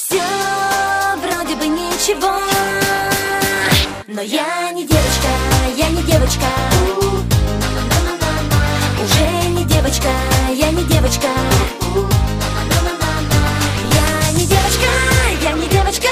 Все вроде бы ничего, но я не девочка, я не девочка. Уже не девочка, я не девочка. Я не девочка, я не девочка.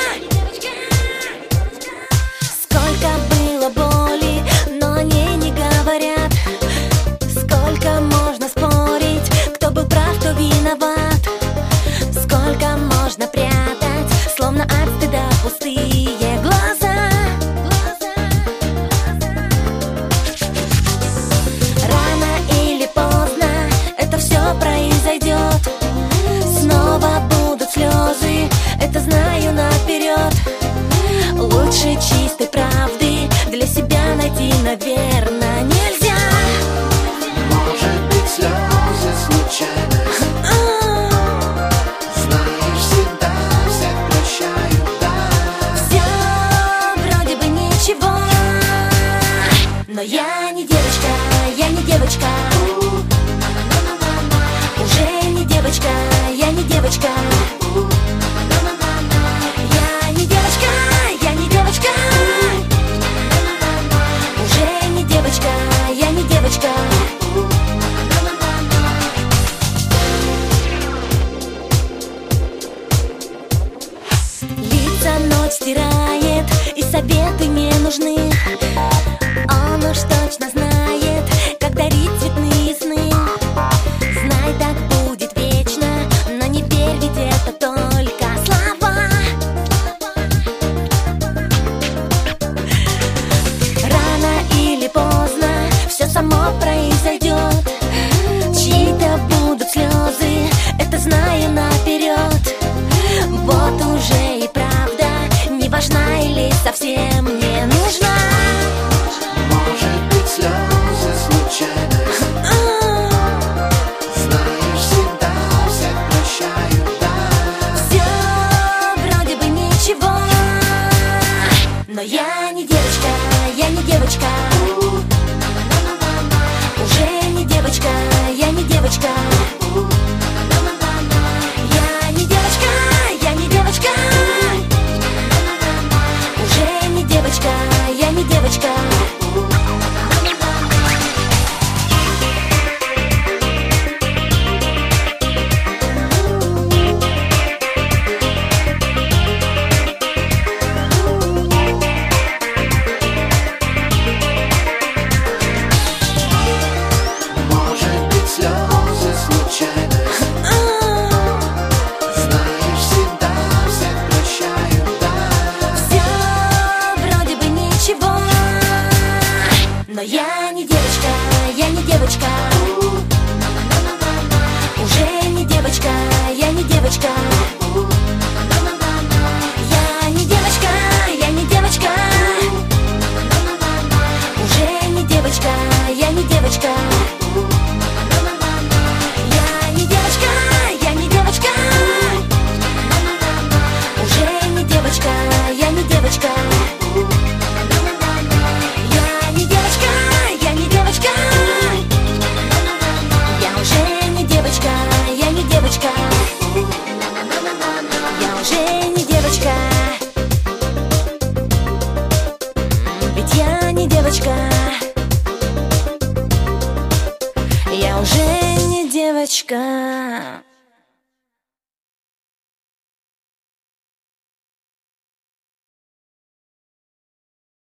Сколько было боли, но они не говорят. Сколько можно спорить, кто был прав, кто виноват. Сколько можно прятать, словно от стыда пустые глаза. Рано или поздно это все произойдет. Снова будут слезы, это знаю наперед. Лучше чистой правды для себя найти, наверное, нельзя. Может быть, слезы случайность. Знаешь, всегда всех прощаю, да. Все вроде бы ничего, но я не девочка, я не девочка. Уже не девочка, я не девочка. Я не девочка, я не девочка. Уже не девочка, я не девочка. Лица ночь стирает, и советы не нужны. Оно что